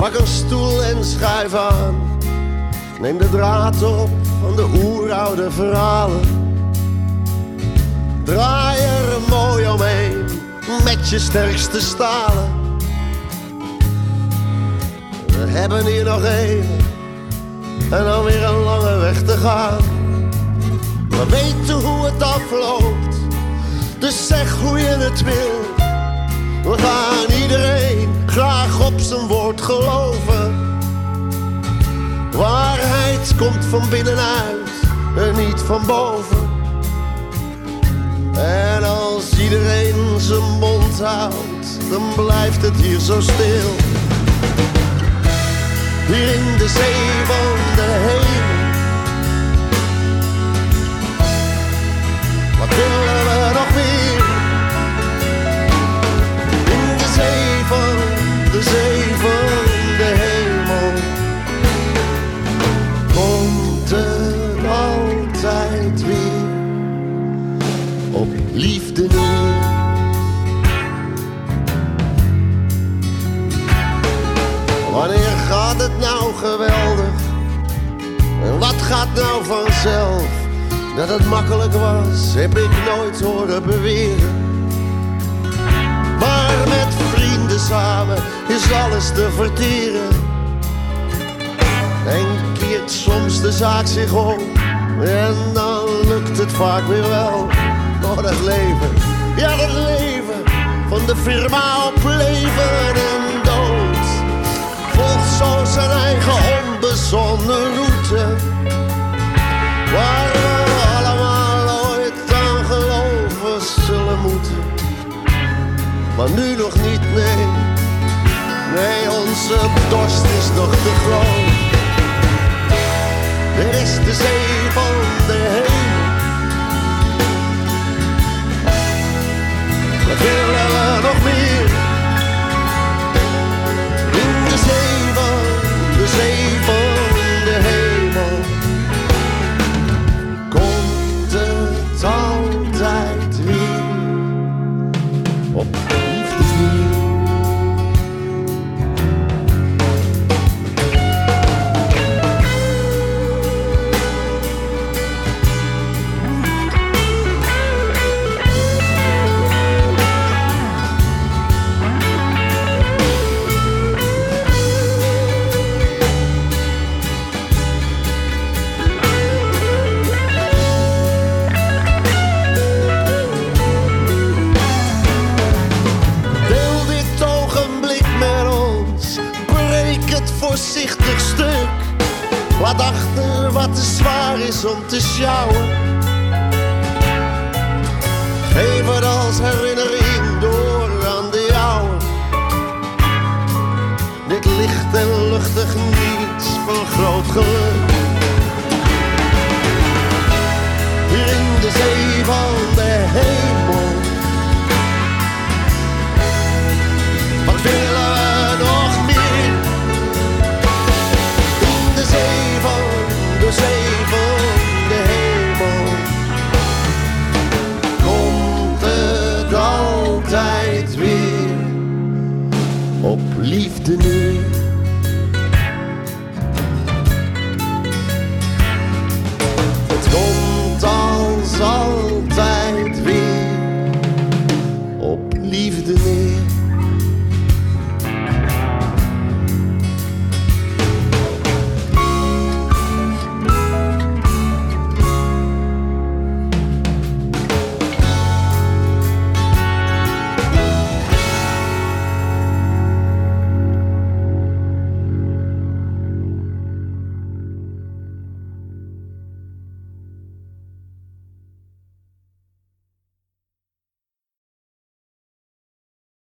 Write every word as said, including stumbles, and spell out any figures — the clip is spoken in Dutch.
Pak een stoel en schuif aan. Neem de draad op van de oeroude verhalen. Draai er mooi omheen met je sterkste stalen. We hebben hier nog even en dan weer een lange weg te gaan. We weten hoe het afloopt, dus zeg hoe je het wil. We gaan iedereen graag op zijn woord geloven. Waarheid komt van binnenuit en niet van boven. En als iedereen zijn mond houdt, dan blijft het hier zo stil. Hier in de zee van de hemel. Wat willen we nog meer? In de zee van de zee van de hemel. Komt het altijd weer op liefde neer. Wanneer gaat het nou geweldig? En wat gaat nou vanzelf? Dat het makkelijk was, heb ik nooit horen beweren. Maar met vrienden samen is alles te verteren. En keert soms de zaak zich om. En dan lukt het vaak weer wel. Oh, dat leven, ja dat leven. Van de firma op leven en dood. Volgt zo zijn eigen onbezonnen route. Waar we allemaal ooit aan geloven zullen moeten. Maar nu nog niet, nee. Nee, onze dorst is nog te groot. Dit is de zee van de hemel. Wat willen we nog meer? In de zee van, de zee van de hemel. Komt het altijd weer op liefdesnieuw. Voorzichtig stuk. Laat achter wat te zwaar is om te sjouwen. Geef het als herinnering door aan de jouwe. Dit licht en luchtig niets van